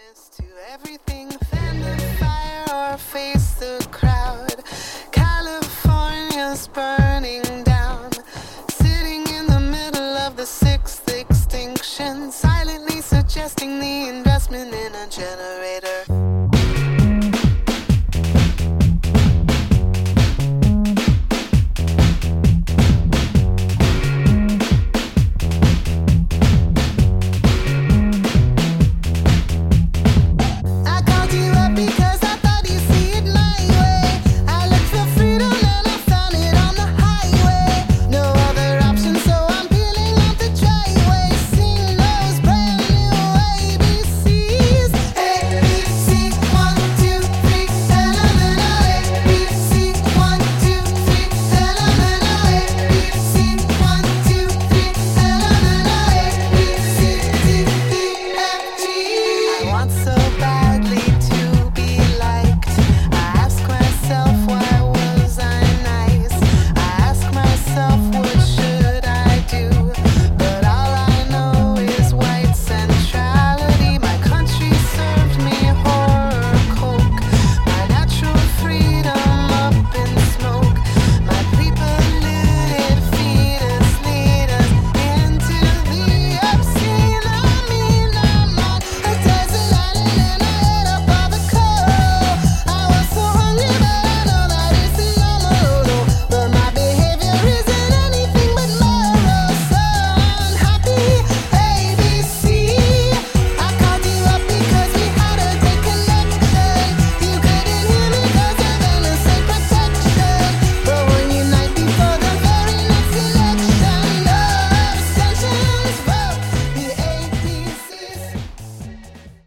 To everything, fan the fire or face the crowd. California's burning down, sitting in the middle of the sixth extinction, silently suggesting the investment in a generation.